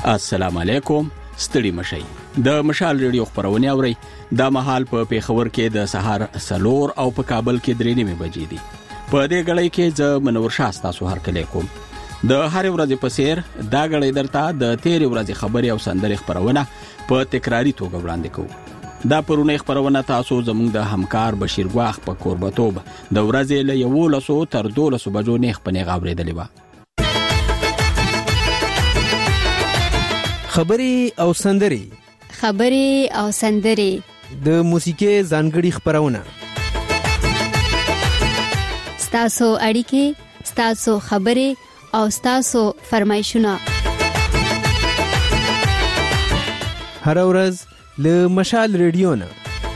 السلام علیکم. ستړي مشئ. د مشال ریډیو خبرونه اوري. د مهال په پیښور کې د سهار 4 او په کابل کې 3 بجې دي. په دې غړې کې ز منور شاه تاسو هر کله کوم. د هر ورځې په سیر دا غړې درته د 13 ورځې خبري او سندري خبرونه په تکراری توګه وړاندې کوو. دا پرونه خبرونه تاسو زموږ د همکار بشیر ګواخ په قربتوب د ورځې له 11 تر 12 بجو نه خپنه غاورېدلې و. خبري او سندري د موسیقي ځانګړي خبرونه ستاسو اړیکې ستاسو خبري او ستاسو فرمایشونه هر ورځ له مشال ریډیو نه.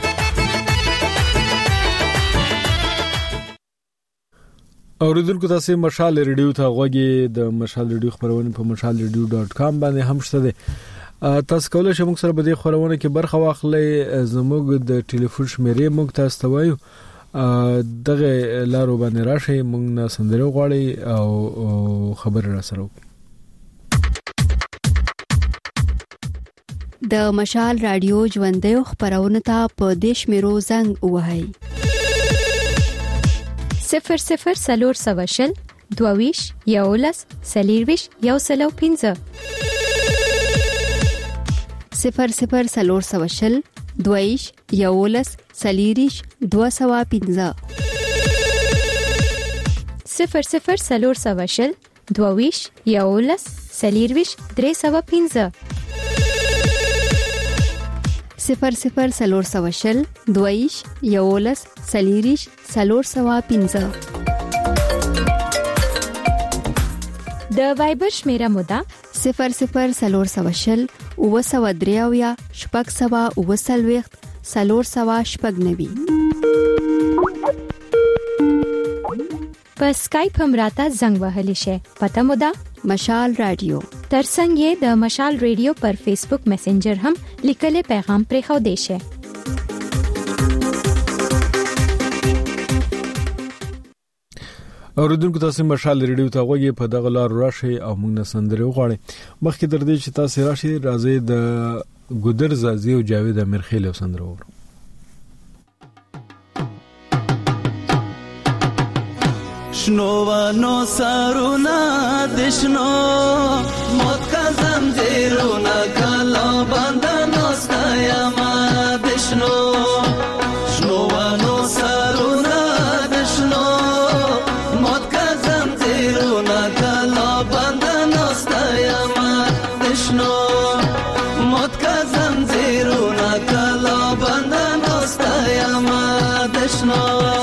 اوریدونکو تاسو مشال ریډیو ته غوږی د مشال ریډیو خبرونه په mashalradio.com باندې هم شته. تاسو کولای شئ موږ سره په دې خبرونه کې برخه واخلئ. زموږ د ټلیفون شمیرې موږ تاسو ته وایو دغه لارو باندې راشئ، موږ نه سندرو غواړي او خبر را سره وکړئ. د مشال رادیو ژوندې خبرونه ته په دیش میرو زنګ وهاي 00 سلور سواشل دوویش یولس سلیرویش یوسلو 15 00 سلور سواشل دوویش یولس سلیریش 215 00 سلور سواشل دوویش یولس سلیرویش 315 00 سلور سواشل دویش یولس سلیریش سلور سوا 15 د وایبر شمیره مودا 00 سلور سواشل او سوا دریاویا شپږ سوا او سلويخت سلور سوا شپږ نوي. په سکایپ هم راته زنګ وهلی شي. پته مودا مشال رادیو. ترڅنګ د مشال ریډیو پر فیسبوک میسنجر هم لیکل پیغام پرې خو دی شي. اوریدونکو تاسو مشال ریډیو ته غوږی په دغه لار راشي او موږ نه سندري وغواړي. مخکې تر دې چې تاسو راشي راځي د ګودر زازي او جاوید امیرخیل او سندرو ورو. شنوانو سارونا دشنو موت کا زنجیرونا کلا باندنو ستایما دشنو شنوانو سارونا دشنو موت کا زنجیرونا کلا باندنو ستایما دشنو موت کا زنجیرونا کلا باندنو ستایما دشنو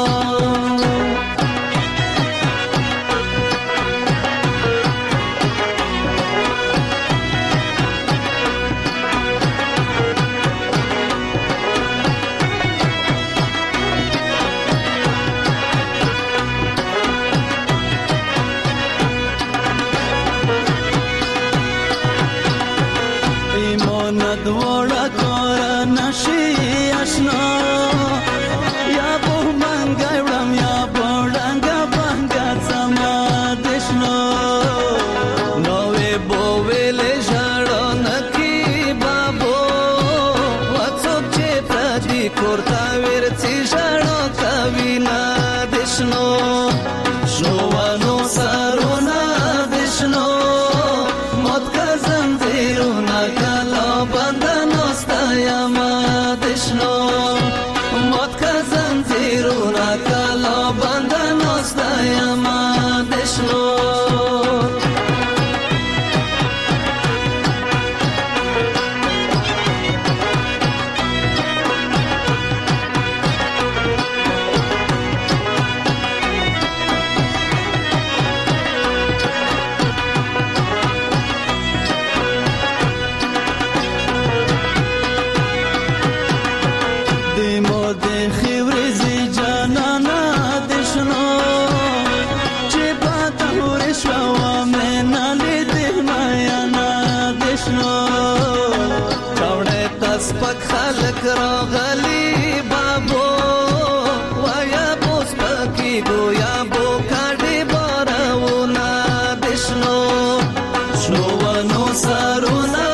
سپک خلق راغلی بابو ویا بوس پکی گویا بو کاڑی بارو نا دشنو شنو ونو سارو نا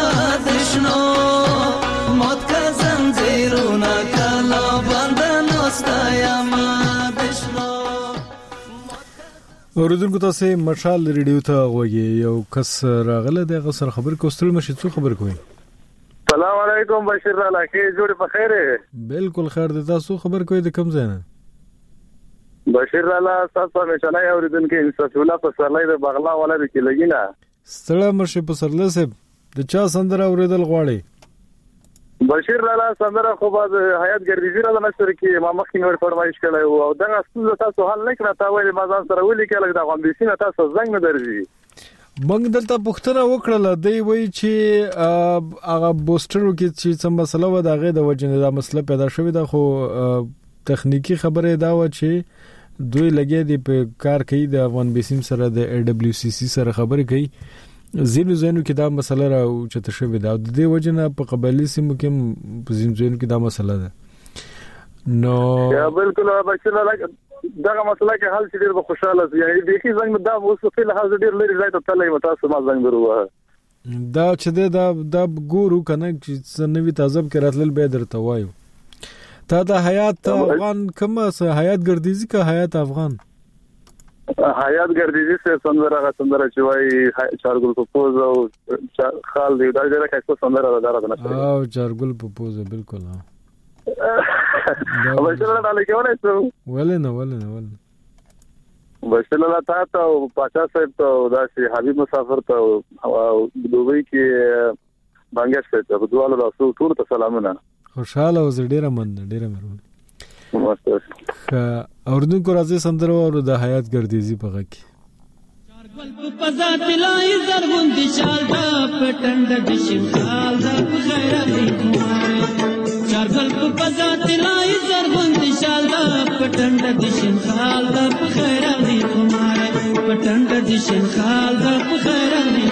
تقدیرونه کلا بندنو ستایم دشنو. اوریدونکو تاسو مشال ریډیو ته غوږی یو کس راغله د غسر خبر کوستل مشي څو خبر کوي. السلام علیکم بشیر الله کې جوړ په خیره. بالکل خیر د تاسو خبر کوي د کم ځای نه. بشیر الله تاسو مې چلای اوریدونکو انصاف الله په سرلای د بغلا ولا د کې لګینا. ستړه مشه په سرله سه د چا سندره اوریدل غواړي. بشیر الله سندره خو باز حیات ګردیزی را نشر کې ما مخکې نور فرمایش کړی او دغه څه تاسو حل نه کړی تا ویلي ما ځان سره ولي کې لګ د غوندیسینه تاسو زنګ نه درځي. موږ دلته پوښتنه وکړه دی وای چې هغه بوسترو کې چې څه مسله و دغه د وجنه دا مسله پیدا شوې ده خو تخنیکی خبره دا و چې دوی لګي دی په کار کوي د افغان بیسیم سره د AWCC سره خبرې کوي زینو کې دا مسله را او چې تشوي دا د دې وجنه په قبایلی سیمو کې په زینو کې دا مسله ده. نو یا بالکل بشیر الله دغه مسله کې حل شي ډیر خوشاله یعنی د هیڅ زنګ دا اوس په لحاظ ډیر لري ځای ته تللی و تاسو ما زنګ درو دا چې دا ګورو کنه چې نوې تعذب کې راتلل به درته وایو. تا د حیات افغان کومه حیات ګردیزی کا حیات افغان حیات ګردیزی سره سندره چې وای چارګل پپوز او خال دی دا ډیره کیسه سندره ده راځنه او چارګل پپوز بالکل ها بشیر الله علیکم ولنه بشیر الله تاسو او پاچا صاحب ته داسې حبیب مسافر ته دوبۍ کې بنگش ته په دوالو تاسو ټول ته سلامونه. خوشاله او ډیره مهرباني اوردونکو راځي سندره او د حیات ګردیزی په غږ کې چارګل په پزا تلای زرغون دي شال دا پټند د شمال دا خیر علي چارګل په پزا تلای زرغون دي شال دا پټند د شمال دا خیر علي پټند د شمال دا خیر علي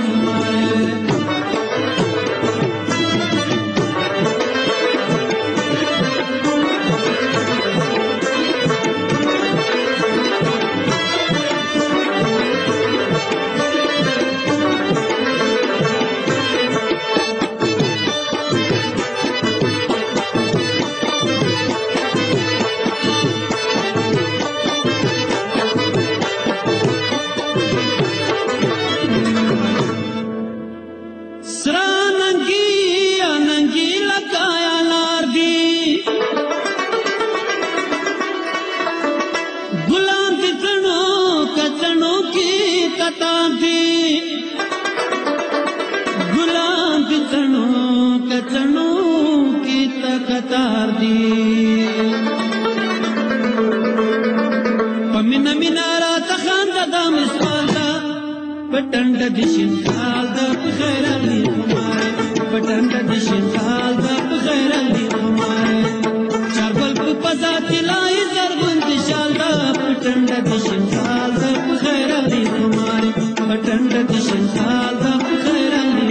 پټند د شینخال د خیر علي پټند د شینخال د خیر علي چارګل په پزا تلای زرغون دي شال د پټند د شینخال د خیر علي پټند د شینخال د خیر علي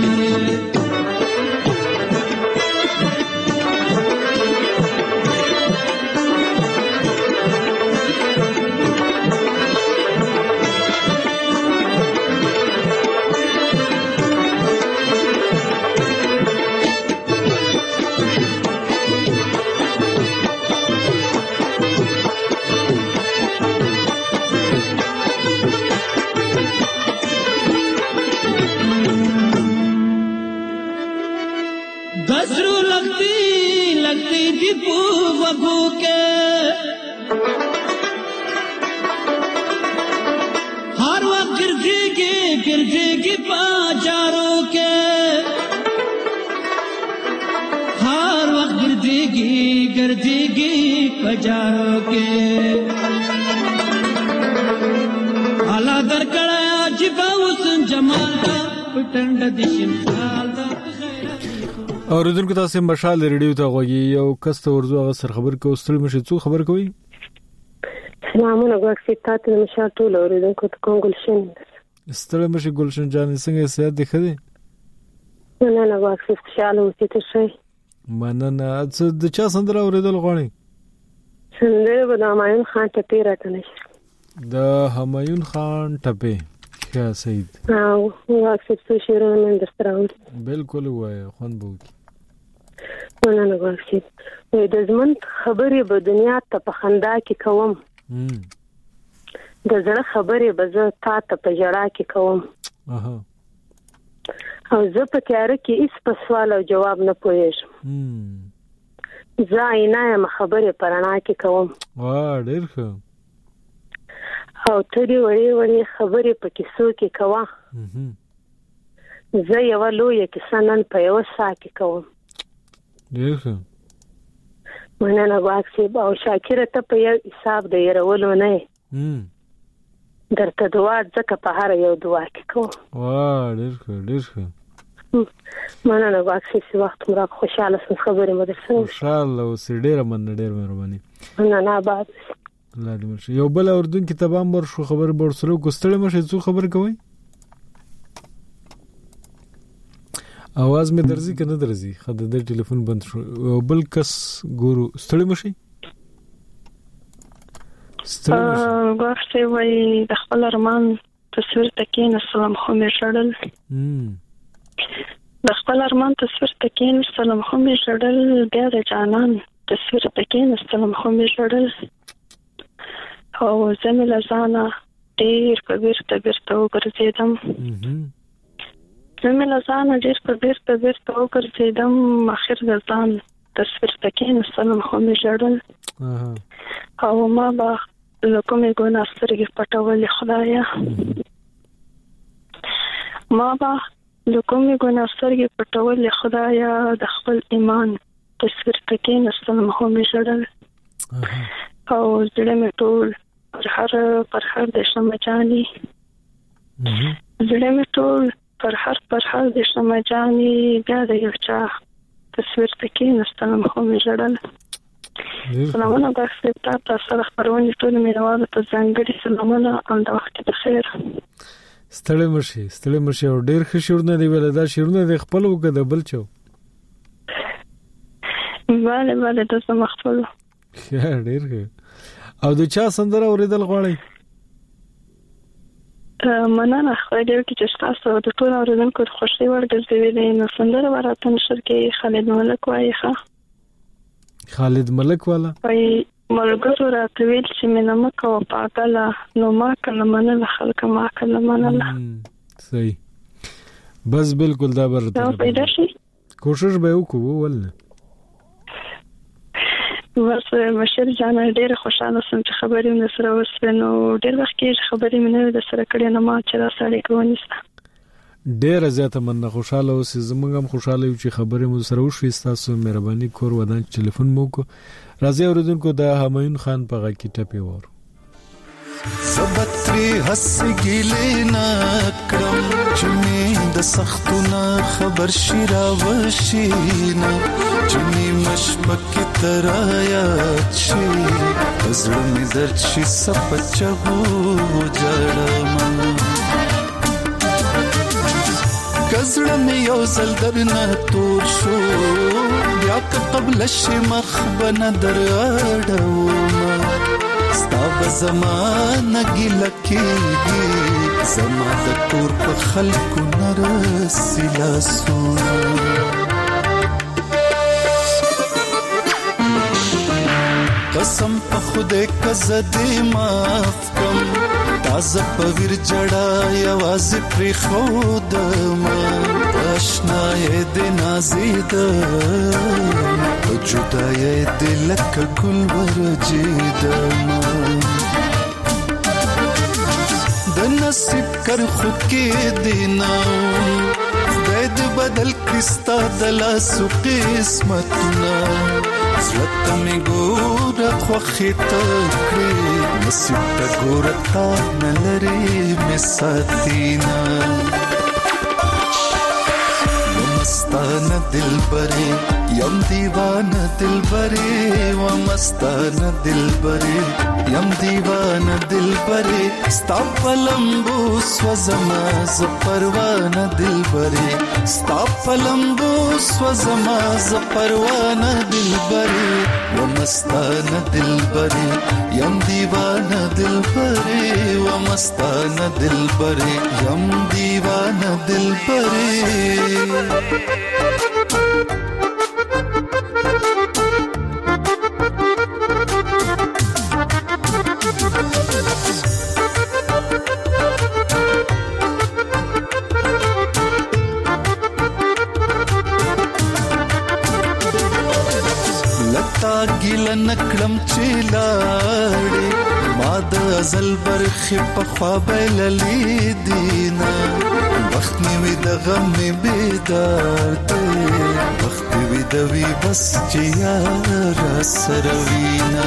हर वक्त गिरजेगी बाजारों के हर वक्त गिरजेगी बाजारों के आला दर कड़ाया जिबा उसन जमाल दा पटंड दिशम साल दा اوریدونکو تاسو مشال ریډیو ته غوږی یو کس ته ورزو هغه سر خبر کو ستل مشه څو خبر کوي. سلامونه غواړم تاسو ته مشال ټول اوریدونکو ته کوم ګلشن ستل مشه ګلشن جان څنګه سیاده ده خدي نه غواړم خوشاله اوسئ تاسو مننه څه د چا سندره اوریدل غواړئ. سندره به د همایون خان ټپې راته نشي د همایون خان ټپې ښه سید او واکسب څو شعرونه من درته راوړي. بالکل وای خوان بو نه غواړم د زمون خبرې په دنیا ته په خندا کې کوم د زړه خبرې به زه تا ته په ژړا کې کوم او زه په تیاره کې هیڅ په سوال او جواب نه پوهېږم زه عینه یم خبرې په رڼا کې کوم ډېر ښه او ترې وړې وړې خبرې په کیسو کې کوه زه یوه لویه کیسه نن په یوه ساه کې کوم ډېر ښه مننه ګواښ صاحب او شاکره ته په یو حساب د یرولو نه درته دعا ځکه په هر یو دعا کې کوم ډېر ښه ډېر ښه مننه ګواښ صاحب وخت مو را خوشاله سم خبرې مو درسره خوشاله اوسې ډېره مننه ډېر مهرباني مننه آباد الله دې مرشي یو بل اردن کې تبام ورشو خبر برسلو کوستړې مشه څو خبر کوي आवाज مې درځي کنه درځي خدای دې ټلیفون بند شو یو بل کس ګورو ستړي مشي غواړم وای د خپل ارمان تصویر تکین السلام خو مې شړل د خپل ارمان تصویر تکین السلام خو مې شړل بیا د جانان تصویر تکین السلام خو مې شړل او زمي لزانا ډیر په بیرته وګرځیدم زمي لزانا ډیر په بیرته وګرځیدم اخر د ځان تصویر تکین السلام خو مې شړل او ما با لکومې ګناه سترګې پټولې خدایا ما با لکومې ګناه سترګې پټولې خدایا د خپل ایمان تصویر تکین السلام خو مې شړل او زړه مې ټول پر هر د شمجانی زړه مې ټول پر هر د شمجانی بیا د یو چا تصویر تکین السلام خو مې شړل سلامونه تاسو ته سره خبرونه ټول مې راوړل ته ځانګړي سلامونه او د وخت په خیر ستړي مشي او ډېر ښه شعرونه دی ول دا شعرونه د خپل وګد بل چو bale د سم خپل ډېر ښه او د چا سندره اوریدل غواړي مننه خو دې چې تاسو د ټول اوریدونکو خوشي ورګرځوي نو سندره ورته نشر کې خالد ملک وایي خالد ملک والا وای ملګرو راته ویل چې مینه مکه او پاکله نو ما کله منله خلک ما کله منله صحیح بس بالکل دا برته پیدا شي کوشش به وکړو ولنه بس مشر جان ډېر خوشاله سم چې خبرې مې سره وسپنو ډېر وخت کې خبرې مې نه د سره کړې نه ما چې را سړې کوونیسته ډېر زیاته مننه خوشاله اوسې زمونږ هم خوشاله یو چې خبرې مو سره وشوي تاسو مهرباني کور ودان ټلیفون مو کو راځي اوریدونکو د همایون خان په غږ کې ټپي وور زبتري حس ګیلې نا کړم چې مې د سختونه خبر شیرا وشینا چې مې مشبک ترایا چې زړه مې درد شي سپچو جړم کزړه مې یو زل درنه تور شو بیا قبل شمخ بن دراډو ستاب زمانه ګلکېږي زما د کور په خلکو نرسي لاسونه قسم په خوده کزدې معاف کم تازه په ویر جړا یواز پر خود ما آشنای د نازید جدای دل ک ګل ورجید د نصیب کر خود کې دینا خدای دې بدل کستا د لاسو قسمتنا زلت می ګور خو خته کړې نصیب ته ګور تا نلري می ساتینا مستانه دلبرې یم دیوانه دلبرې و مستانه دلبرې یم دیوانه دلبرې ستا پلمبو سوزما ز پروانه دلبرې ستا پلمبو سوزما ز پروانه دلبرې و مستانه دلبرې یم دیوانه دلبرې و مستانه دلبرې یم دیوانه دلبرې ګل نکړم چې لاړې ما د ازل برخې په خوا بللې دینا وخت نیوي د غم می بیدار دی وخت وی د وی بس چې یار سره وینا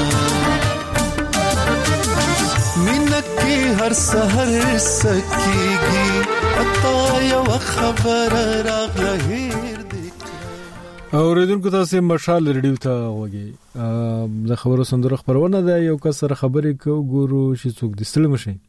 مینکه هر سحر سکیږي پتا یو خبر راغله اوریدونکو تاسو مشال ریډیو ته وګورئ د خبرو سندرو خبرونه ده یو کس سره خبرې کو ګورو چې څوک د ستړي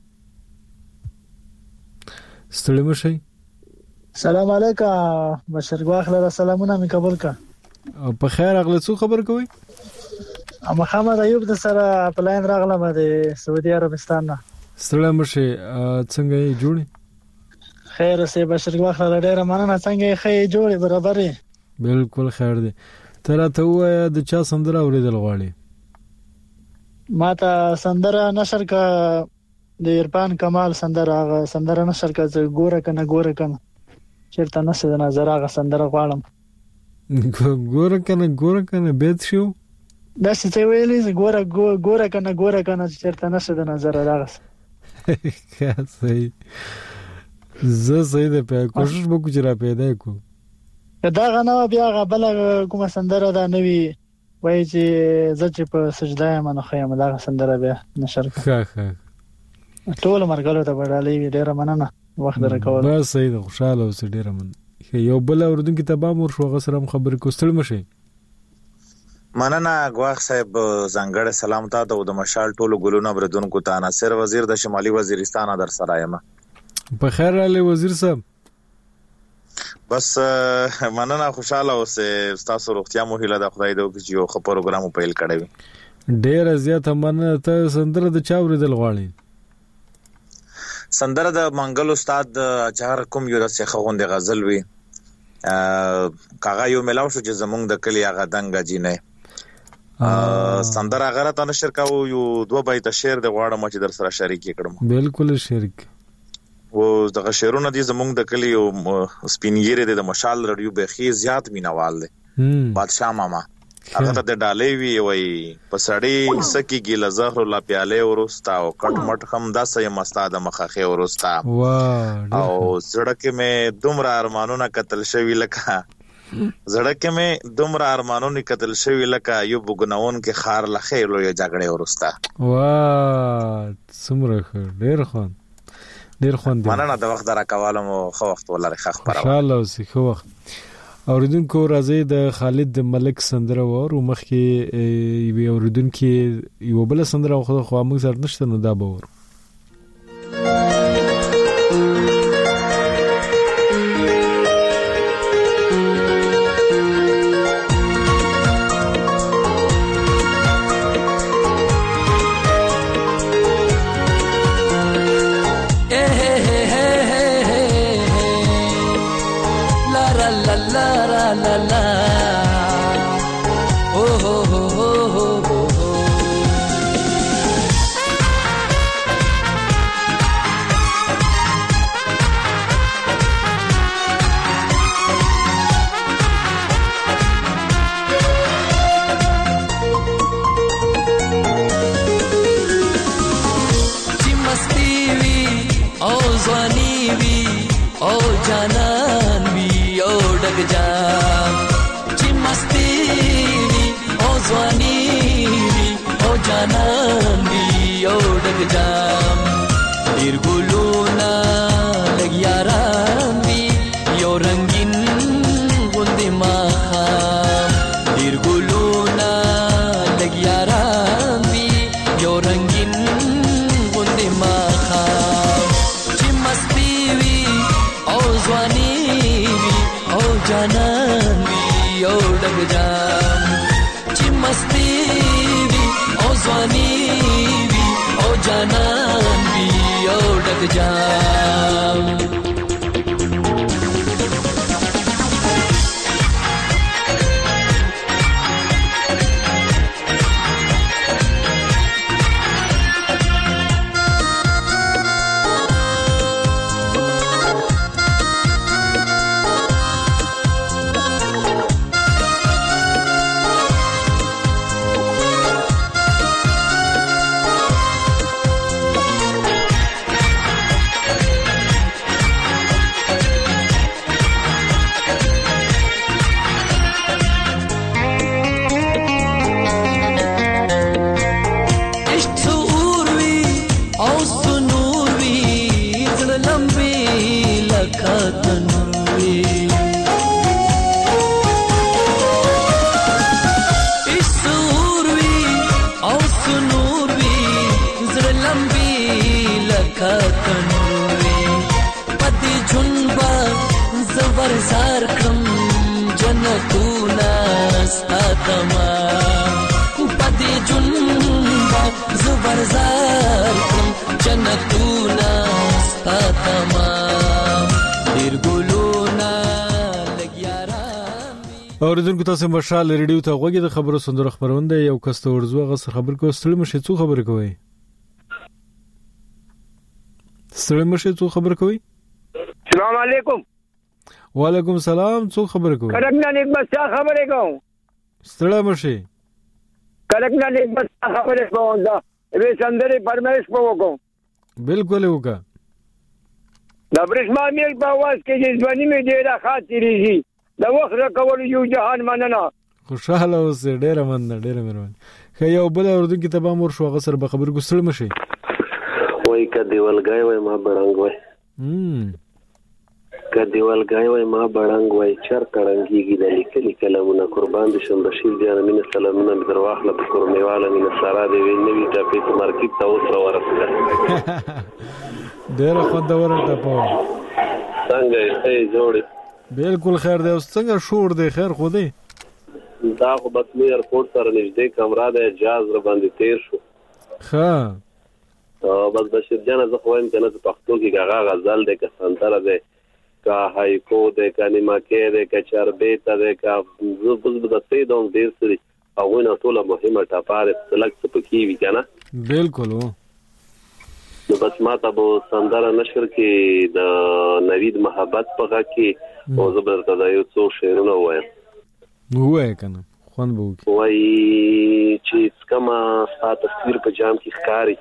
مشي سلام علیکم مشرق واخله سلامونه می قبول کا په خیر اغله څو خبر کوي محمد ایوب د سره پلاین راغله د سعودي عربستان نه ستړي مشي څنګه یې جوړي خیر سه مشرق واخله ډیره مننه څنګه یې خې جوړي برابرې بالکل خیر دی تراته وای د چا سندره اوریدل غواړي ما ته سندره نشر کا د عرفان کمال سندره نشر کا ګوره کنه چیرته نشه د نظر هغه سندره غواړم ګوره کنه بیت شو دا څه ویلې ګوره کنه چیرته نشه د نظر هغه صحیح زه صحیح ده په کوشش وکړم چې را پیدا کو دا غنه بیا غبل کومه سندره دا نوی وای چې زچ په سجده منو خیم دا سندره بیا نشر ښه ټول مرګلو ته وړالې ډیره مننه وخت درکول بس صحیح ده خوشاله اوس ډیره من یو بل اوردونکو ته به مور شو غسرم خبر کوستل مشي مننه غواخ صاحب زنګړ سلام تاسو د مشال ټولو ګلونو بردونکو ته ناصر وزیر د شمالي وزیرستان در سرایم په خیر علي وزیر صاحب بس مننه خوشاله اوسه تاسو روغتیا مو هیله د خدای دې چې یو خبر پروګرام پیل کړی ډیر زیات مننه ته سندره د چا ورېدل غواړي سندره د منګل استاد چهار کوم یو د څخه غزل وی کاغه یو ملاو شو چې زمونږ د کلی هغه دنګ جینې سندره غره ته نشر کاو یو دوه بیت شعر د غواړم چې در سره شریک کړم بالکل شریک و دغه شعرونه دي زمونږ د کلی او سپینګيره د مشال رادیو بخي زیات مینوال دي بادشاہ ماما هغه ته د ډالې وی وای پسړی سکی ګل زهر لا پیاله ورستا او کټ مټ هم داسې مستاد مخخه ورستا او زړه مې دومره ارمانونه قتل شوی لکه یو بګناون کې خار لخه لوی جګړه ورستا څومره ډیر خوند مننه د وخت درا کولم خو وخت ولر خخ پراو ان شاء الله اوسې خو وخت اوریدونکو راځي د خالد ملک سندره ور مخ کې وی اوریدونکو یو بل سندره خو موږ سره نشته نو دا باور زبر زار کم جنتونا ستاتما پدې جنبا زبر زار کم جنتونا ستاتما ډیر ګلونا اوریدونکو تاسو مشال ریډیو ته غوږی د خبرو سندره خبرونه یو کس ته ورزو غس خبر کو ستړي مشه څو خبر کوي ستړي مشه څو خبر کوي السلام علیکم وعلیکم السلام څو خبر کوي کلکنا نیک بس خبرې کوم ستړي مشه کلکنا نیک بس خبرې کوم دا به سندره فرمایش وکم بالکل وکا د برښما میل په واس کې ځواني مې ډیره خاطرېږي دا وخت راکول یو جهان مننه خوشاله اوسه ډیره مننه ډیره مهرباني خیا او بل اوردونکو ته به مور شو غسر به خبر ګسل مشي وای کدی ولګای وای ما بړنګ وای کدی ولګای وای ما بړنګ وای چر کړنګيږي د لیکلي کلمونه قربان دي شم بشیر جان مين سلامونه در واخله په کورمیواله مين سارا دی نوی ټاپې په مارکیټ ته اوس ورسره ډیره خوندور ټاپو څنګه یې جوړې بالکل خیر دی اوس څنګه شور دی خیر خو دی دا خو بس مې ایرپورټ سره نږدې کمره ده اجازه را باندې تیر شو ها بس بشیر جان زه خو وایم کنه په پښتو کې هغه غزل ده که سندره ده کا هایکو ده کا نیماکه ده کا چربیته ده کا زوبز د سیدوم ډیر سری هغه نه ټول مهمه ټاپاره سلک سپکی وی کنه بالکل نو بس ما ته به سندره نشر کې د نوید محبت په غا کې او زبرته دا یو څو شعرونه وایم وای کنه خوان بو وای چې کما ستا تصویر په جام کې ښکاری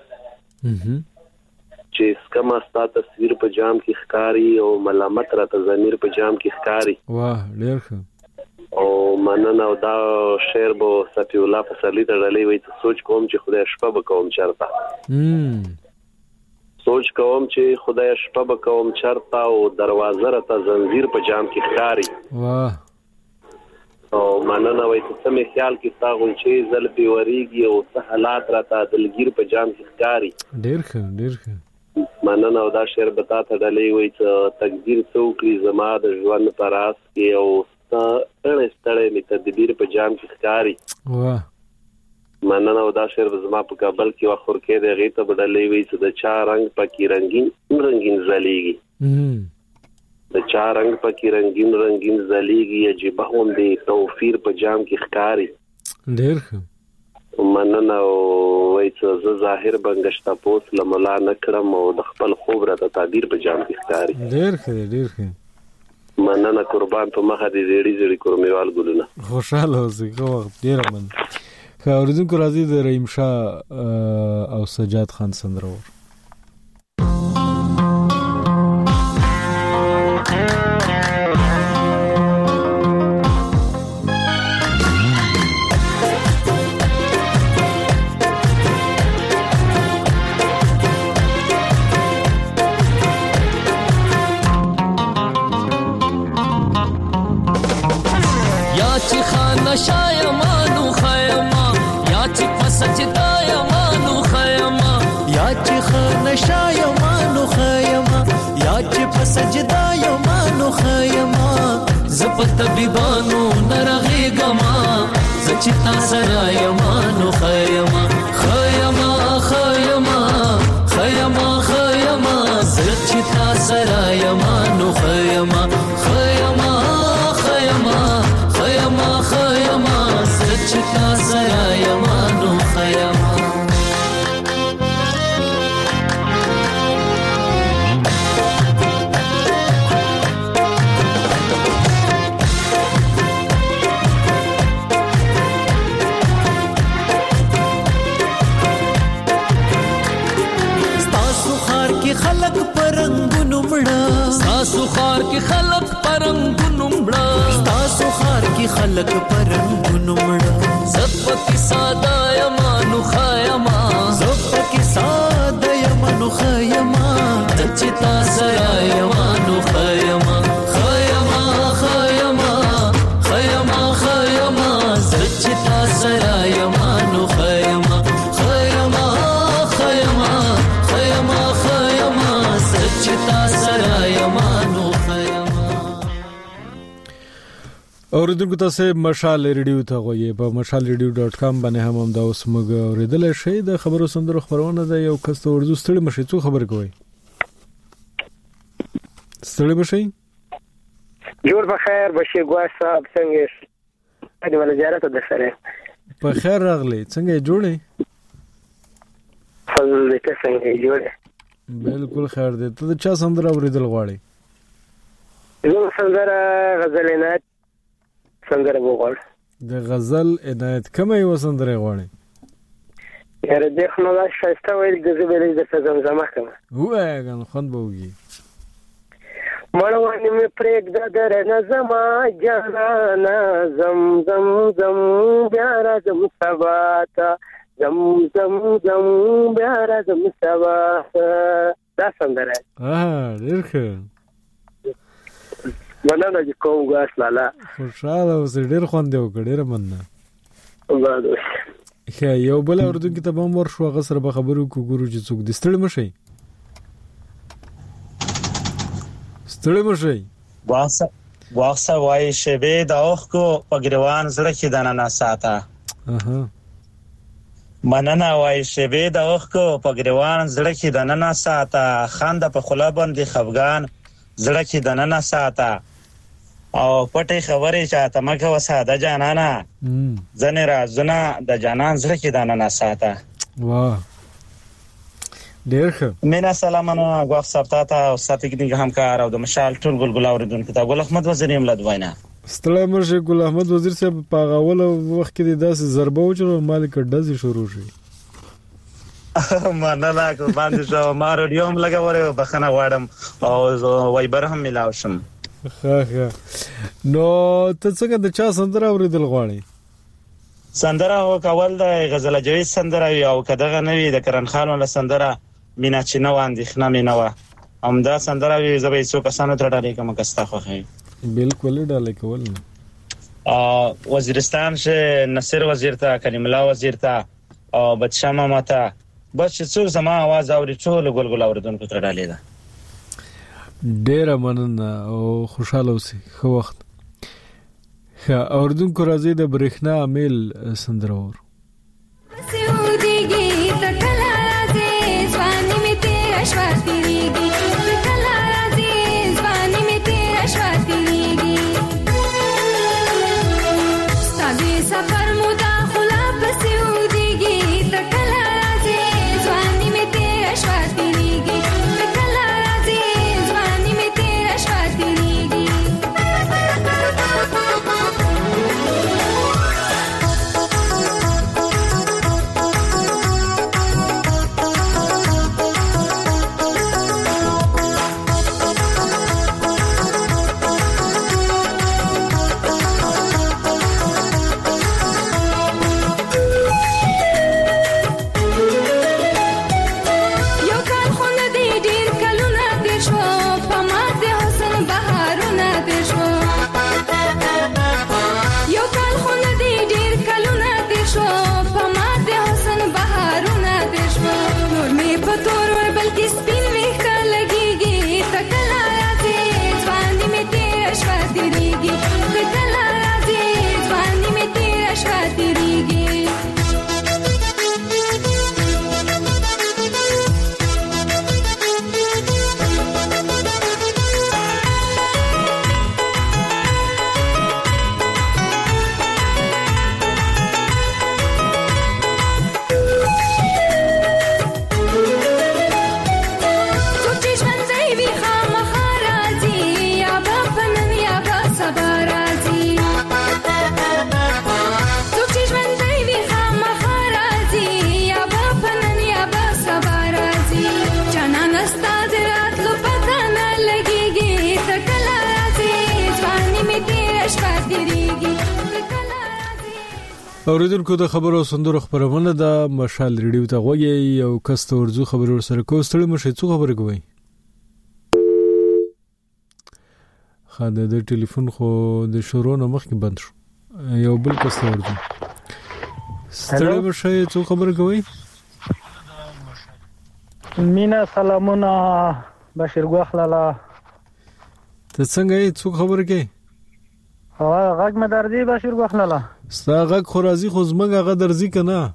چې کما ستا تصویر په جام کې ښکاری او ملامت را ته ضمیر په جام کې ښکاری واه ډیر ښه او مننه او دا شعر بو صفی الله فصلی ته ډلې وای ته سوچ کوم چې خدای شپه وکوم چرته سوچ کوم چې خدای شپه وکوم چرته او دروازه را ته زنجیر په جام کې ښکاری واه او مننه وای ته سمې خیال کې تاغون چې زل په وریږي او ته حالات را ته دلگیر په جام کې ښکاری ډیر ښه مننه او دا شعر بتا ته ډلې وای چې تقدیر څوکړي زما د ژوند پراس کې او ستړې می تدبیر په جام کې ښکاری واه مننه او دا شعر زما په کابل کې واخور کې د غیته بدلې وی چې د چا رنگ پکې رنگین زلیږي د چا رنگ پکې رنگین زلیږي عجیب هم دی توفیر په جام کې ښکاری ډیر ښه مننه او وای چې زه ظاهر بنګشتا پوس لملا نکړم او د خپل خوب را ته تعبیر په جام کې ښکاری ډیر ښه مننه قربان په مخه دې زیړی کورمیوال ګلونه خوشاله اوسئ خو ډیر من اوریدونکو راځي د رحیم شاه او سجاد خان سندره ور یا چې خانه شایمانو خیمه سجدا یمانو خیمه یا چې خانه شایمانو خیمه یا چې په سجدا یمانو خیمه زپ طبيبانو نرغېګما زچتا سره یمانو خیمه خیمه خیمه خیمه خیمه زچتا سره یمانو خیمه خیمه خیمه خیمه خیمه زچتا سره یمانو خیمه خلق پرنګونو مړه تاسو خار کې خلق پرنګونو مړه تاسو خار کې خلق پرنګونو مړه زپ کې ساده یمانو خیمه زپ کې ساده یمانو خیمه دچتا سره یمانو خیمه خیمه خیمه خیمه خیمه دچتا سره یمانو خیمه خیمه خیمه خیمه چتا سره یمانو خیمه اوریدونکو تاسو مشال ریډیو ته غوږی په mashalradio.com باندې هم دا اوس موږ اوریدل شي د خبرو سندرو خبرونه ده یو کس ته ورزو ستړي مشي څو خبر کوي ستړي مشي جوړ بخیر بشیر ګواش صاحب څنګه دې ول زیارت د سره په خیر راغلی څنګه جوړې فضل دې څنګه جوړې بالکل خیر دې ته چا سندره اوریدل غواړي زه سندره غزل عنایت سندره وغواړم د غزل عنایت کومه یو سندره غواړي یاره دې خو نو شایسته ویل د زبرې د زمزمه کوم وایګن خوند بوږي مړوانی می پرېګ د درنه زما جانا زم زم زم بیا راځم سبا ته زم زم زم بیا راځم سبا دا سندره ډېر ښه مننه چې کوم ګاس لاله خوشاله اوسې ډېر خوند دی وکړ ډېره مننه یو بل اردوونکي ته به هم ورشو هغه سره به خبرې وکړو ګورو چې څوک دي ستړي مه شئ ستړي مه شئ واخسه وایي شیبې د اوښکو په ګریوان زړه کې دننه ساته مننه وایي شیبې د اوښکو په ګریوان زړه کې دننه ساته خنده په خوله باندې خفګان زړه کې دننه ساته او پټې خبرې چاته مکه وساده جانانا ځنې رازونه د جانان زړه کې دننه ساته واه ډېر ښه مینا سلامونه غوښ سپتاته او ستګنی همکار او د مشال ټول ګل اوریدونکو ته ګل احمد وزیر املد وینا ستړی مرشه ګل احمد وزیر صاحب په غاول وخت کې داسې ضربه وچو مالک ډزې شروع شي مننه کو باندې شو ما رادیو هم لګاوره بخنه واړم او وایبر هم ملاو شم ها نو ته څنګه د چا سندره اوریدل غواړي سندره او کول د غزل جوید سندره او کداغه نوی د کرن خان ول سندره مینا چینه واندښنه مینوا همدا سندره وی زبې څو کسانو تر ډالې کوم کستا خوخه بالکل ډالې کول وزیرستان شه نصر وزیر ته کلیم الله وزیر ته او بچامه ماته بس څو زما आवाज اوري ټول ګل اوریدونکو تر ډالې ده ډېر مننه او خوشاله اوسئ خو وخت ښه اوریدونکو راځي د برېښنا امیل سندره ور اوریدونکو د خبرو سندرو خبرونه د مشال ریډیو ته غوږی یو کس ته ورزو خبرو سره کوستړي مشه څو خبرې کوي خاله د ټلیفون خو د شروع نه مخکې بند شو یو بل کس ته ورزو ستړي مشه څو خبرې کوي مینا سلامونه بشیر ګوخ لاله ته څنګه یې څو خبرې کوي غږ مې درځي بشیر بخلاله ستا غږ خو راځي خو زمونږ هغه درځي که نه؟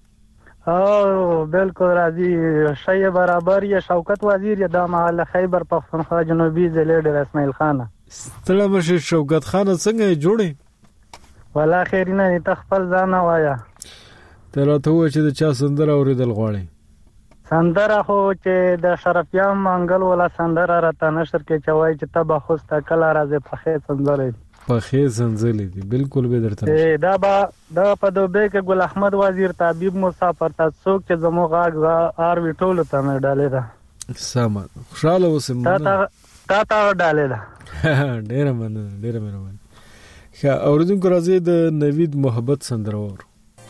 بالکل راځي. شی برابر یا شوکت وزیر یا دا مهال خیبر پختونخوا جنوبي ضلع ډېر اسماعیل خانه. ستړی مشې شوکت خانه څنګه یې جوړې؟ ولا خیر نه ته خپل ځان وایا. ته راته ووایه چې د چا سندره اورېدل غواړې؟ سندره خو چې د شرفیان منګل ولا سندره راته نشر کې چې وایي چې ته به خوسته کله راځې پخې سندرې پخې سنځلې دي بالکل به درته دا په دوبه کې ګل احمد وزیر طبيب مسافر تاسو چې زمو غاغ ار ویټول ته مې ډالې ده سم خوشاله اوسم تا ډالې ده ډېر مننه ښه اوریدونکو راځي د نوید محبت سندره ور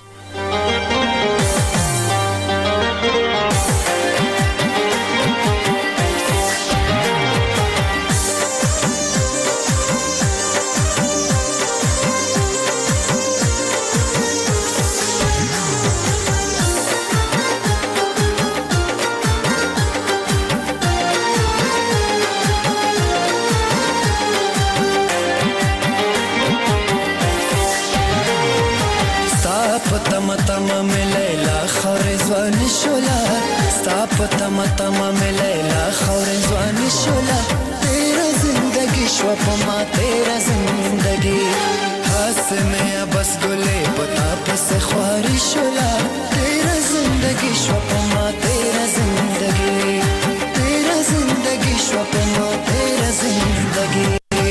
तमा में लैला खौर ज़वानी शोला तेरा जिंदगी श्वपमा तेरा जिंदगी हाथ में बस गुले पता बस ख्वारी शोला तेरा जिंदगी श्वपमा तेरा जिंदगी श्वपमा तेरा जिंदगी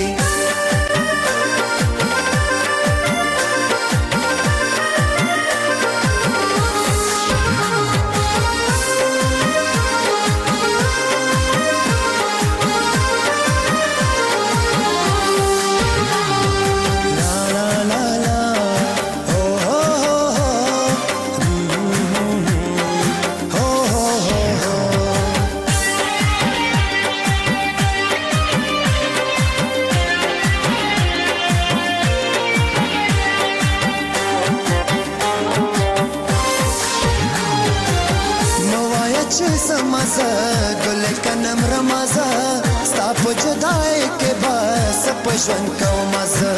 ژوند کوم زه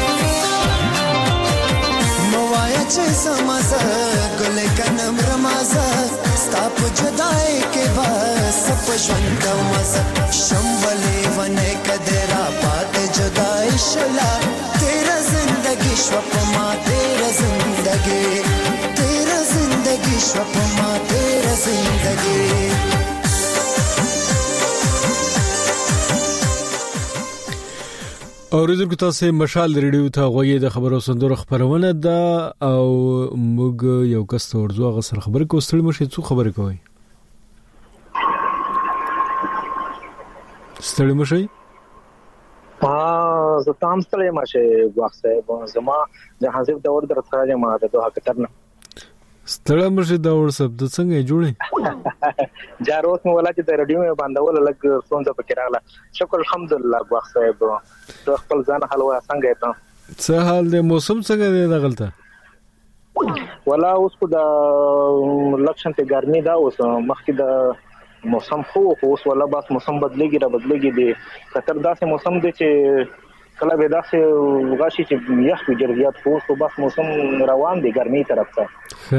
موایا چې سمزه ګل کنم رمازه ستا په جدای کې بس په ژوند کوم زه شمبلې ونه کدرا پات جدای شلا تیرا زندگی شپما تیرا زندگی شپما تیرا زندگی اوریدونکو تاسو مشال ریډیو ته غوږی د خبرو سندرو خبرونه ده او موږ یو کس ته ورځو هغه سره خبرې کوو ستړي مشه څو خبرې کوي ستړي مشه زه تام ستړي مشه واخسه زما جهازب د اور درته ما د دوه کترنه ستړي مشه د اور سب د څنګه جوړي جاروت مو ولا چې د رادیو باندې ول لګ څونځه پکې راغله شکر الحمدلله واخسه تو خپل ځان حلوا څنګه ته څه حال دی موسم څنګه دی دغلته ولا اوس کو د لکشن ته ګرمي دا اوس مخکې د موسم خو اوس ولا بس موسم بدلېږي دی کتر داسې موسم دی چې کله به داسې غاشي چې یخ وجريات اوس بس موسم روان دی ګرمي طرف ته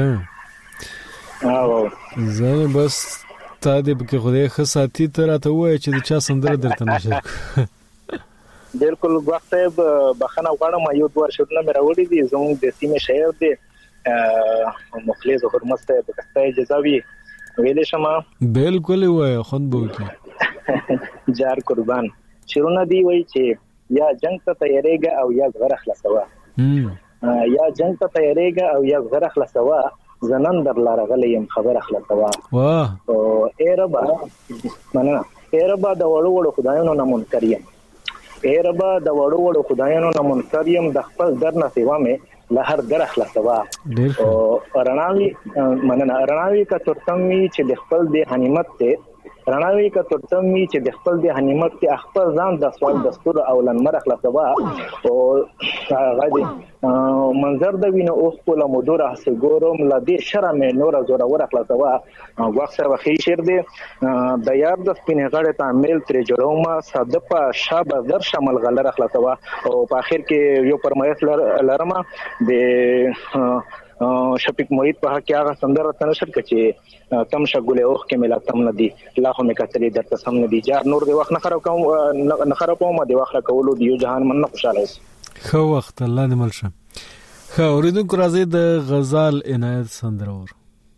زه بس تا دې په خدای ښه ساتي ته راته وای چې د چا سندره درته نشم بالکل وخت صاحب بخنه غواړم یو دوه شورونه مې راوړي دي زموږ د سیمه شهر دی مخلص حرمت ته په کسته جزاوی ویلې شمه بالکل وای خوند بو کی جار قربان شورونه دی وای چې یا جنگ ته تیارېګه او یا غره خلاصوا یا جنگ ته تیارېګه او یا غره خلاصوا زنن در لارغلیم خبر خلاصوا واه او ایربا مننه ایربا د وړو خدایانو نه منکریم ایربا د وړو خدایانو نه منکریم د خپل در نه سیوا مې لهر در خلاصوا او رڼاوي مننه رڼاوي کا ترتمي چې د خپل د حنیمت ته رڼاوي کترتم می چې د خپل د حنیمت کې خپل ځان د سوال دستور او لنمر خلاصوا او غادي منظر د وینو او خپل مدور حسګورم لا دې شرم نور زوره ور خلاصوا وخت سره وخی شیر دی د یار د سپینې غړې تعمیل تر جوړوما صدپا شابه در شامل غلره خلاصوا او په اخر کې یو پرمایس لرما د شفیق محیط په حق هغه سندره تنشر کړي تم شګولې اوخ کې ملا تم ندی لاخو مې کتلې درته سم ندی جار نور دی وخت نه خراب کوم دی وخت کولو دی جهان من نه خوشاله اوس خو وخت الله دې ملشه خو اوریدونکو راځي د غزال عنایت سندره ور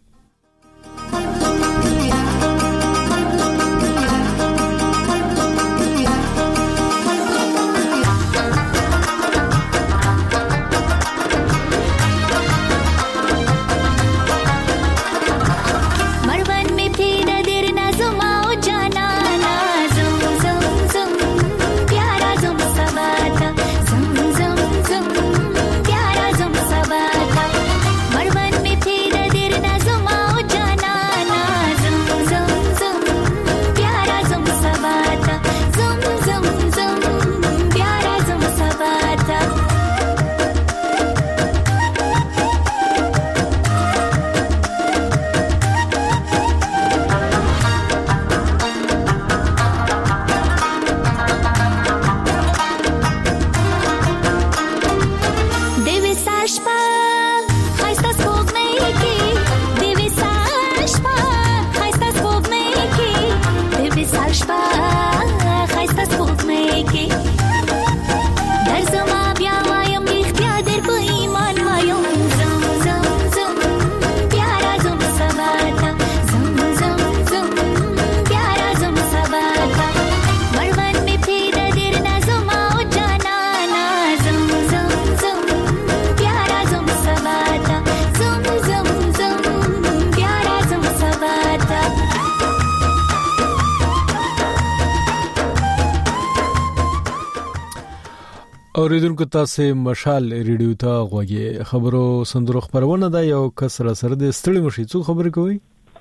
اوریدونکو تاسو مشال ریډیو ته غوږی خبرو سندرو خبرونه دا یو کسر سره د ستړي مشي څو خبرې کوي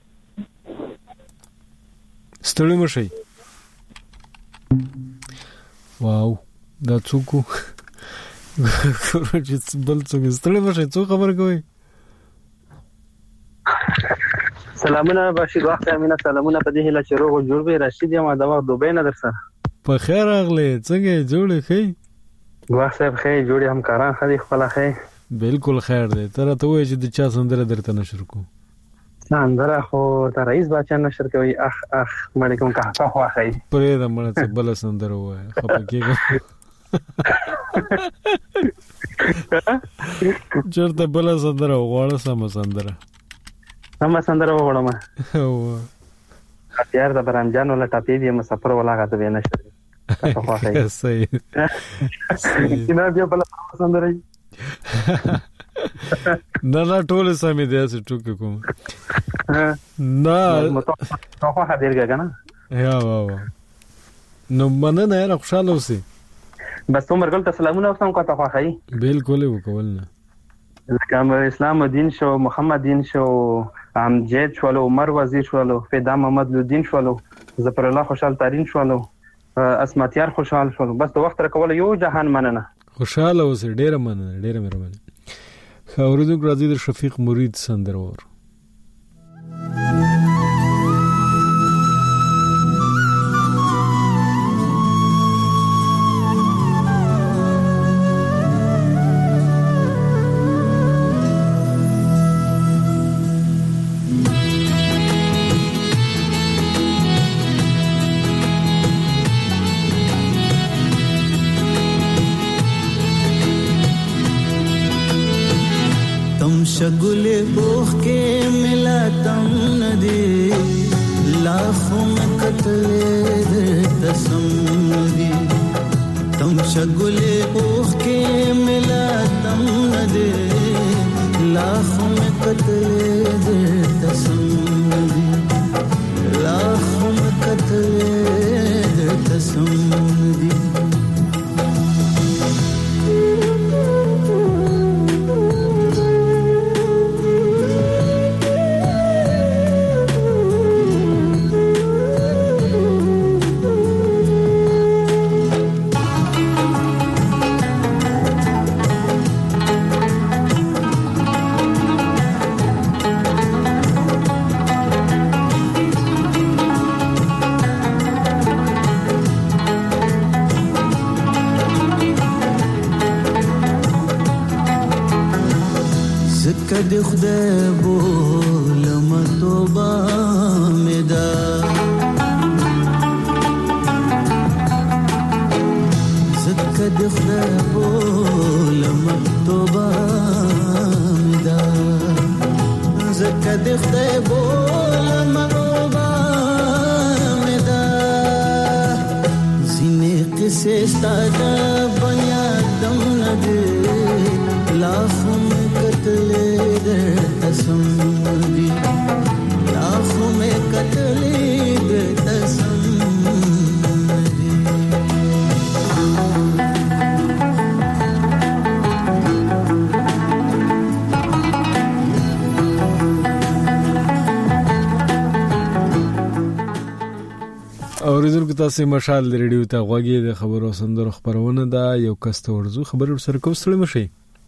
ستړي مشي واو دا څوک چې بل څوک ستړي مشي څو خبرې کوي سلامونه بشیر وخت امینه سلامونه په دې هله چې روغ جوړ به راشد یم دا وخت دوبه نه درسره په خیر اغله څنګه جوړې خې واه صاحب خیر جوړي هم کاران خدي خپل خیر بالکل خیر دی تر ته وای چې د چا سندره درته نشر کو سندره خو ته رئیس بچا نشر کوي اخ مړ کوم کا خو خیر پرې د مړ څه بل سندره وای خپګه چرته بل سندره وغواړه سم سندره وغواړم او اختیار د برامجان ولا ټاپې دی مسافر ولا غته به نشر صحیح کینه بیا بل سندره نه ټول سمې دي چې ټوک کوم نه خو هدیرګه کنه یا واه نو مننه نه خوشاله اوسې بس عمر ګل ته سلامونه اوسم کوته خو خی بالکل وکولنه کوم اسلام الدین شو محمد دین شو امجد شولو عمر وزیر شولو فدا محمد لودین شولو ظفر الله خوشحال تارین شولو اسمتیار خوشحال شولو بس د وخت راکول یو جهان مننه خوشاله اوسې ډیره مننه ډیره مهرباني اوریدونکو راځي د شفیق مرید سندره ور शगुले ओख के मिला तम नदी लाखों में कतले तसम नदी तम शगुले ओख के मिला तम नदी लाखों में कतले तसम नदी लाखों में कतले तसम नदी د خدای بولم توبه مې ده زکه د خدای بولم توبه مې ده زکه د خدای بولم توبه مې ده ځینې قصې ستا د بنیادم نه دي लाखों में कतले बेतसम दी लाखों में कतले बेतसम दी اوریدونکو تاسو مشال ریډیو ته غوږی د خبرو سندرو خبرونه دا یو کس ته ورزو خبر سره کوستړی مشي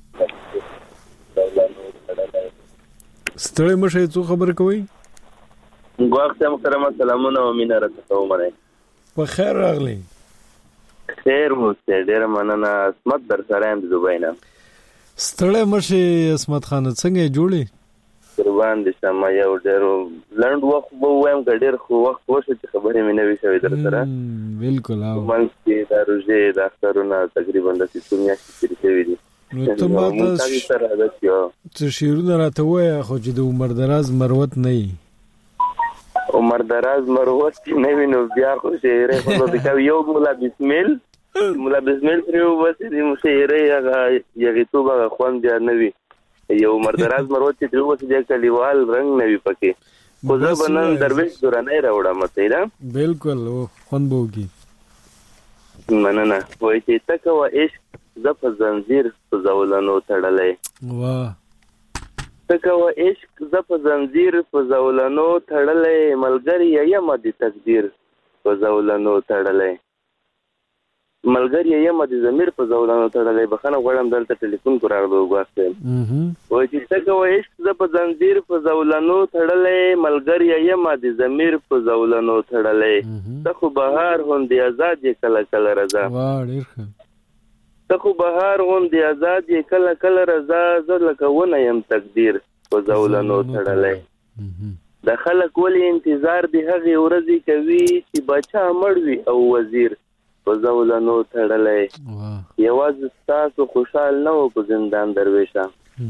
ستړی مشه څو خبر کوي غواړم محترم سلامونه او مینه راته ومنه په خیر راغلی خیر مو ډیر مننه اسمت در سره هم دوبای نه ستړی مشه اسمت خان څنګه جوړی قربان دي سم یو ډیر لند وخت وو وایم ډیر خو وخت وشو چې خبرې مې نه وی شوې در سره بالکل او مونږ چې د روزه د اخترونه تقریبا د 3 میاشتې تیر شوې دي نو ته ماته څه شیرونه راته وایې خو چې د عمر دراز مروت نه وي عمر دراز مروت نه وي نو بیا خو شعرې خو به کوي یو مولا بسمیل پرې وباسي د شعرې هغه یغیتوب هغه خوند بیا نه وي یو عمر دراز مروت چې پرې وباسي د کلیوال رنګ نه وي پکې خو زه به نن درویش دورانۍ راوړم ته بالکل خوند به وکړي مننه وایي چې ته کوه عشق زه په زنځیر په زولنو تړلی واه ته کوه عشق زه په زنځیر په زولنو تړلی ملګری یم د تقدیر په زولنو تړلی ملګری یم د ضمیر په زولنو تړلی بخښنه غواړم دلته ټلیفون کو راغلی وګواستم وایي چې ته کوه عشق زه په زنځیر په زولنو تړلی ملګری یم د ضمیر په زولنو تړلی ته خو بهار غوندې ازاد یې کله کله رضا واه ډېر ښه ته خو بهار غوندې ازاد یې کله کله رضا زه لکه ونه یم تقدیر په زولنو تړلی د خلک ولې انتظار د هغې ورځې کوي چې باچا مړ وي او وزیر په زولنو تړلی یوازې ستاسو خوشحال نه و په زندان درویشه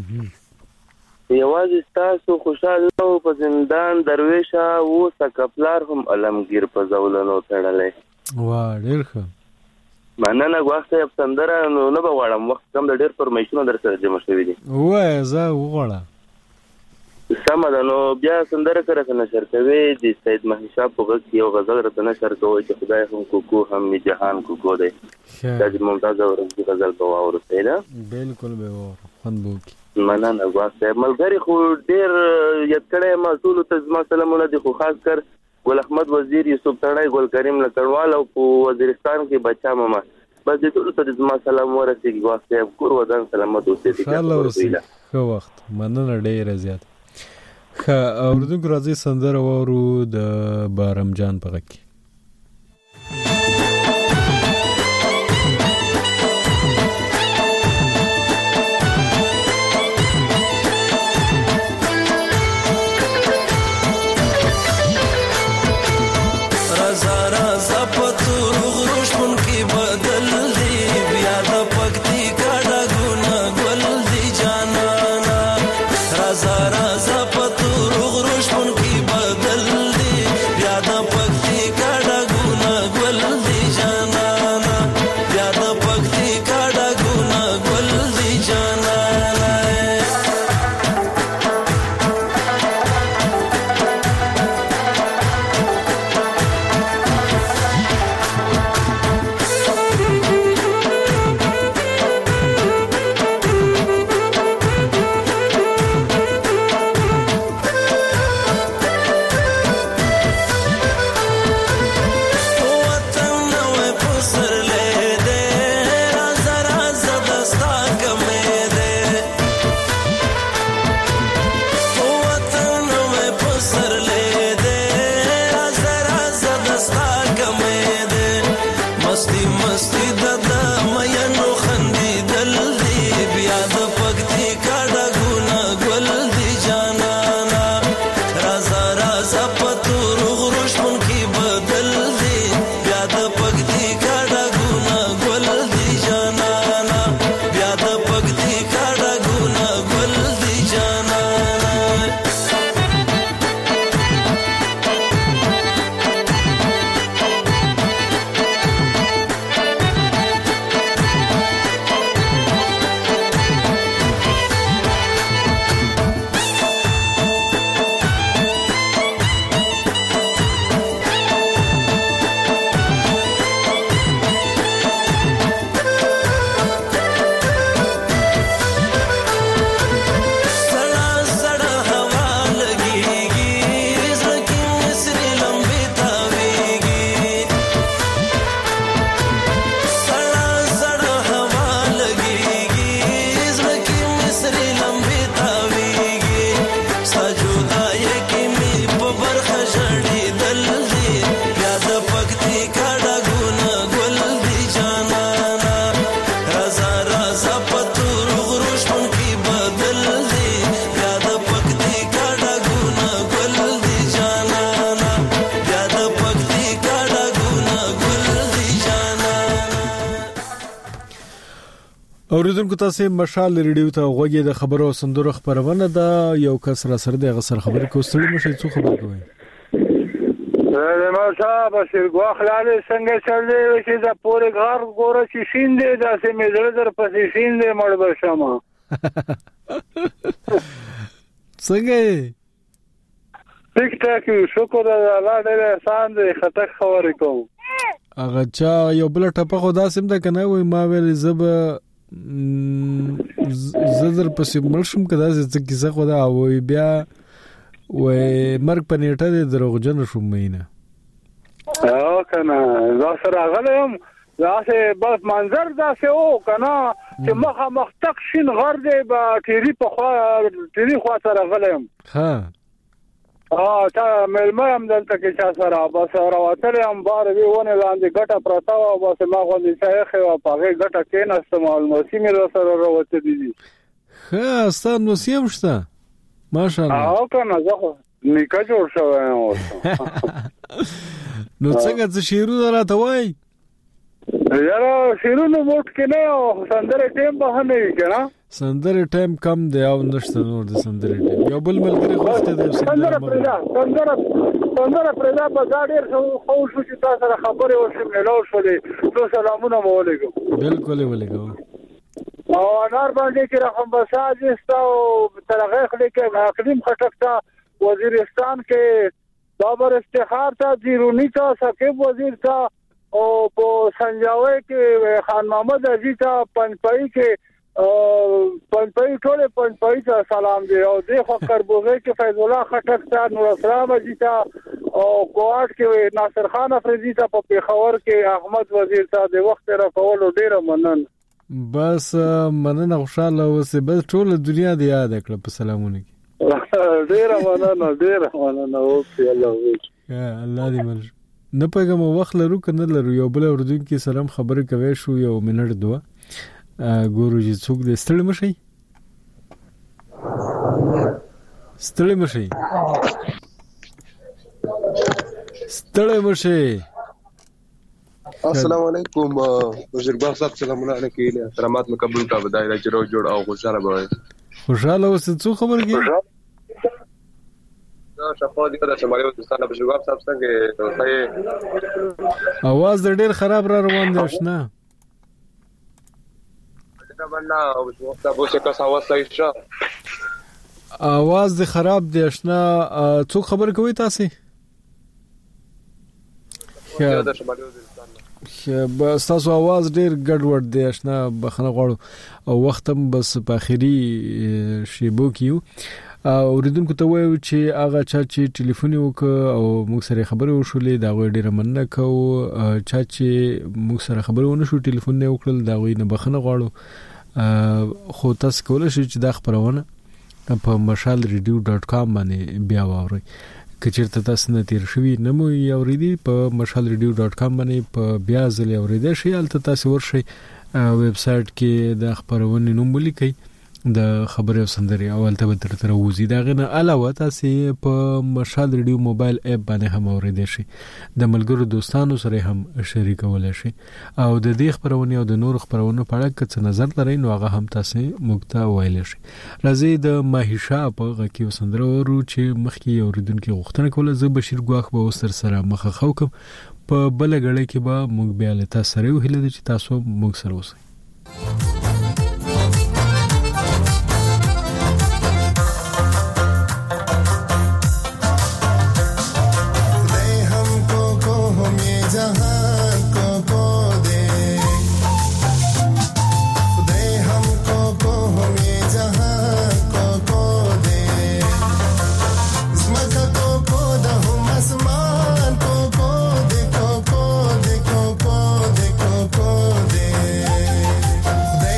یوازې ستاسو خوشحال نه و په زندان درویشه اوسه کپلار هم علمگیر په زولنو تړلی واه ډېر ښه مننه غواړم صاحب سندره نو نه بغواړم وخت کم د ډېر فرمایشونه در سره جمع شوي دي وای زه وغواړم سمه ده نو بیا سندره سره نشر کوي د سید مهدي شاه په غږ کې یو غزل راته نشر کوي چې خدای هم کوکو هم می جهان کوکو دی دا د ممتاز اورنګي غزل په واورو سیدا بالکل به وره خوند وکي مننه غواړم صاحب ملګری خو ډېر یاد کړی مسؤل ته زما سلامونه دي خو خاص کر ګل احمد وزیر یوسف تړای ګل کریم لکړوال او په وزیرستان کې بچا ماما بس دې ټول ته زما سلام ورسېږي واسه کور ودان سلامت اوسې دي ښه وخت مننه ډېر زیات ښه اوردونکو راځي سندره وورو د بارم جان په غږ کې Zara za patur, rush mun ki badal di, yada pakti ka اوریدونکو تاسو مشال ریډیو ته غوږی د خبرو سندرو خبرونه ده یو کس را سره د غسر خبرې کوستړي مشه څو خبر کوي ما صاحب بشیر غواخلاله څنګه چل دی چې دا پورې غار ګوره چې شین دی دا سه مې زړه در پسې شین دی مړ بشما څنګه ټیک ټاک شکر الله دې احسان دې خطر خبرې کوم هغه چا یو بل ټپه خدا سم ده کنه وای ما ویل زب زدر پسې ملشم کدا چې کیسه خدا وای بیا وای مرګ پنيټه دې دروغجن شوم مینه او کنه دا سره غلم دا سه بس منظر دا سه او کنه چې مخه مختق شین غر دې با ټيري په خوا ټيري خوا سره غلم ها تا ملما هم دلته کې چا سره بس راوتل هم بار وی ونه لاندې ګټه پرتا و بس ما خو دې شیخ او پاګه ګټه کې نستعمال نو سیمه سره راوته دي ها ستاسو نو سیم شته ماشاءالله او کنه زه نیکه جوړ شوی نو څنګه چې شیرو راته وای یاره شیرونو موټ کې نه او سندره ټیم به نه وي کنه سندره ټیم کم دی او نشته نور د سندره ټیم یو بل ملګری وخت دی سندره پردا بازار ډیر خو شو چې تاسو سره خبرې وشم نه لو شولې نو سلامونه مو علیکم بالکل ولیکم او انار باندې کې رقم بساج استا او ترغه خلک اقلیم خټکتا وزیرستان کې بابر استخار تا زیرونی تا ثقيب وزیر تا او په سنجاوي کې خان محمد عزیز تا پنځپای کې پنځپای ټول پنځپای ته سلام دی او د فقر بوغه کې فیض الله خټک تا نور اسلام عزیز تا او کوټ کې ناصر خان افریدی تا په پیښور کې احمد وزیر تا د وخت را کول ډیر منن بس مننه خوشاله اوسه بس ټول دنیا دی یاد کړ په سلامونه ډیر مننه او په الله الله دې مل نه پېګم وخت لرو کنه لرو یو بل اردن کې سلام خبرې کوي شو یو منټ دوه ګورو چې څوک دې ستړي مشي السلام علیکم وزیر باغ صاحب سلامونه علیکم احترامات مقبول کا بدایره چې رو جوړ او خوشاله وای خوشاله اوسې څو خبر کې دا شفاعت دې د شمالي وزیرستان په شواب صاحب څنګه اواز ډېر خراب را روان دی آشنا دا باندې او وخت به څه کا اواز صحیح شه اواز دې خراب دی آشنا څو خبر کوي تاسو د شمالي وزیرستان بس تاسو आवाज ډیر ګډوډ دی آشنا بخنه غواړو او وخت هم بس په اخري شیبو کیو اوریدونکو ته وایو چې هغه چې ټلیفون وک او موږ سره خبرې وشولې دا غوډه ډیره مننه کو چې موږ سره خبرې ونه شو ټلیفون نه وکړل دا غوې نه بخنه غواړو خو تاسو کولای شئ چې دا خبرونه په mashalradio.com باندې بیا واورئ کچرته تاسو نه تیر شوی نه مو اوریدي په mashalradio.com باندې په بیا ځل اوریدل شي البته تاسو ورشي ویب سټ کې د خبرونه نوم ولیکئ د خبرو سندري اولته به تر وزي دا غنه علاوه تاسو په مشال ریډیو موبایل اپ باندې هم اوریدئ شي د ملګرو دوستانو سره هم شریکول شي او د دې خبرونه او د نور خبرونو په اړه څه نظر لرئ نو هغه هم تاسو مقتا وایل شي راځي د ماهیشا په غکیو سندرو ورو چې مخکې اوریدونکو غوښتنه کوله زه بشیر ګواخ به وسر سره مخه خوکم په بل غړې کې به موږ بیا له تاسو سره وهله چې تاسو موږ سره اوسئ They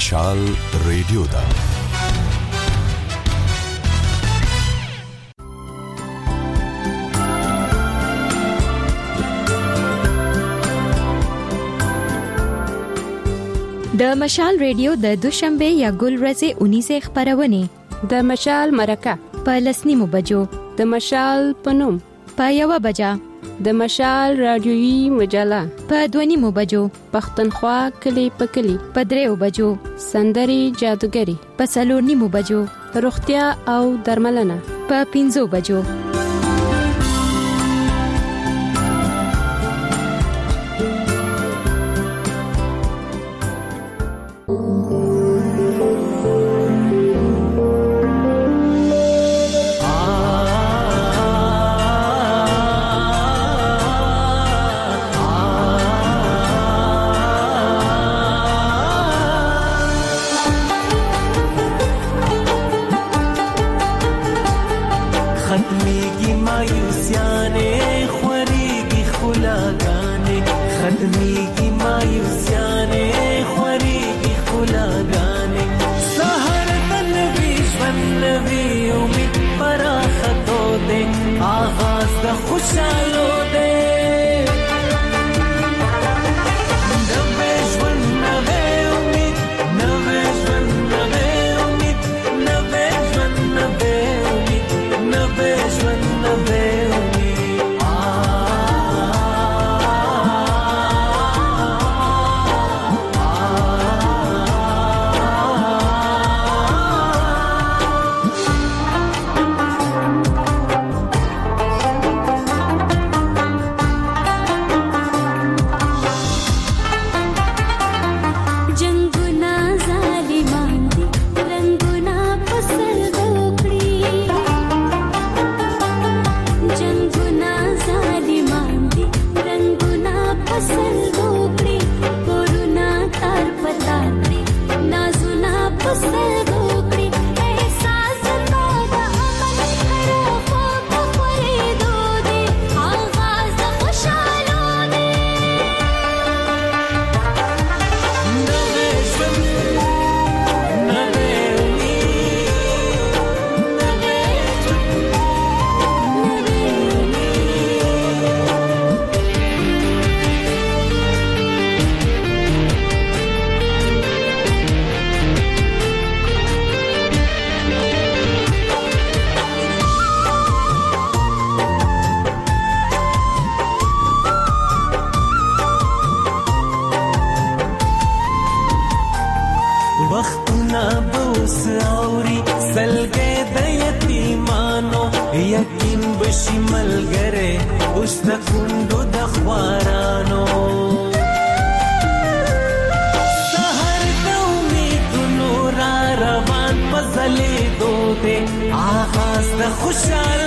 مشال ریډیو دا د مشال ریډیو د دوشنبه یا ګل ورځې 19 خبرونه د مشال مرکه په لسنیمو بجو د مشال پنوم په 1 بجا د مشال رادیويي مجله په 2 بجو پښتونخوا کلی په کلی په 3 بجو سندري جادوګری په 4 بجو روغتیا او درملنه په 5 بجو खुशहाल